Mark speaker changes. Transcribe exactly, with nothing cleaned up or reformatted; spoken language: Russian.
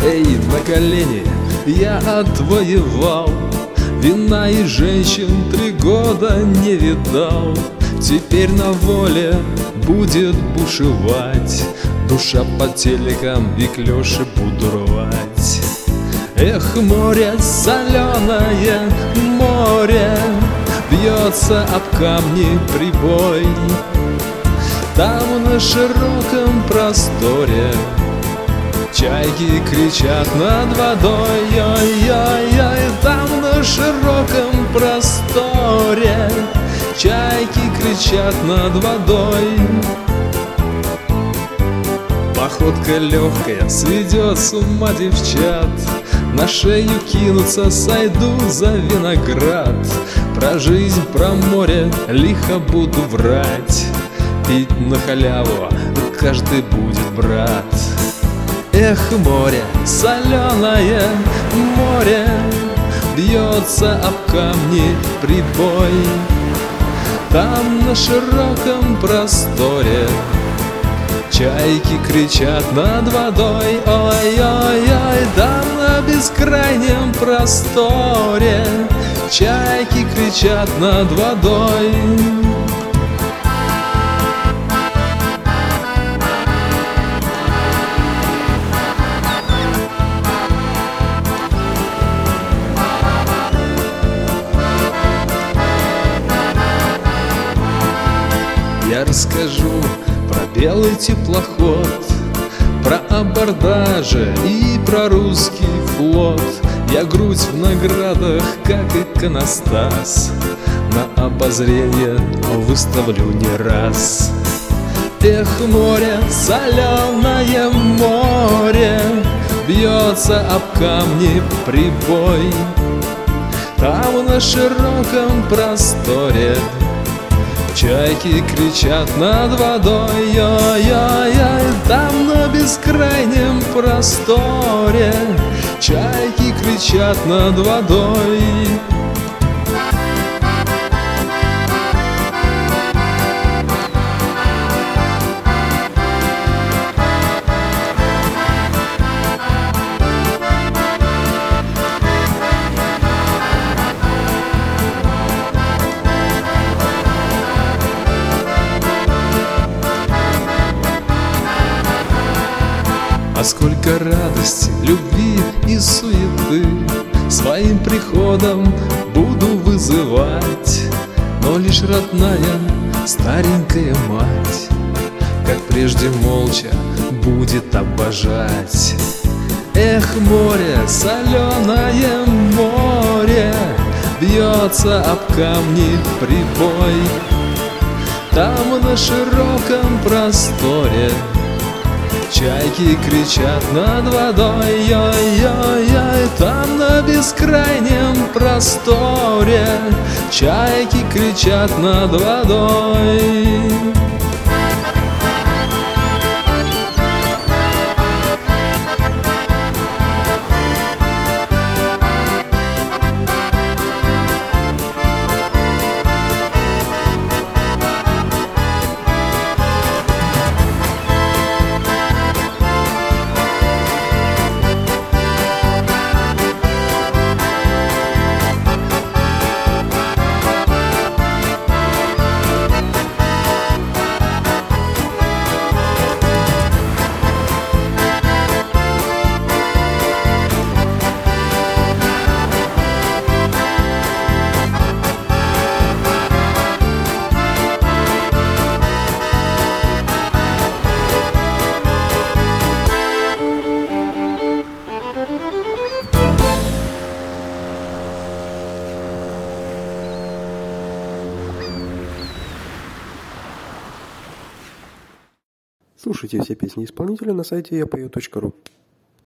Speaker 1: Эй, на колени я отвоевал, вина и женщин три года не видал. Теперь на воле будет бушевать, душа под телеком и клёши буду рвать. Эх, море соленое, море, бьется об камни прибой. Там на широком просторе чайки кричат над водой. Ой-ой-ой, там на широком просторе чайки кричат над водой. Походка легкая сведет с ума девчат, на шею кинуться сойду за виноград. Про жизнь, про море лихо буду врать, пить на халяву каждый будет брат. Эх, море соленое, море, бьется об камни прибой. Там на широком просторе чайки кричат над водой. Ой-ой-ой, там на бескрайнем просторе чайки кричат над водой. Я расскажу про белый теплоход, про абордажи и про русский флот. Я грудь в наградах, как иконостас, на обозрение выставлю не раз. Эх, море соленое, море, бьется об камни прибой. Там на широком просторе чайки кричат над водой. Ой-ой-ой, там на бескрайнем просторе чайки кричат над водой. А сколько радости, любви и суеты своим приходом буду вызывать. Но лишь родная старенькая мать, как прежде молча, будет обожать. Эх, море соленое, море, бьется об камни прибой. Там на широком просторе чайки кричат над водой. Ой-ой-ой, там на бескрайнем просторе чайки кричат над водой.
Speaker 2: Слушайте все песни исполнителя на сайте я пою точка ру.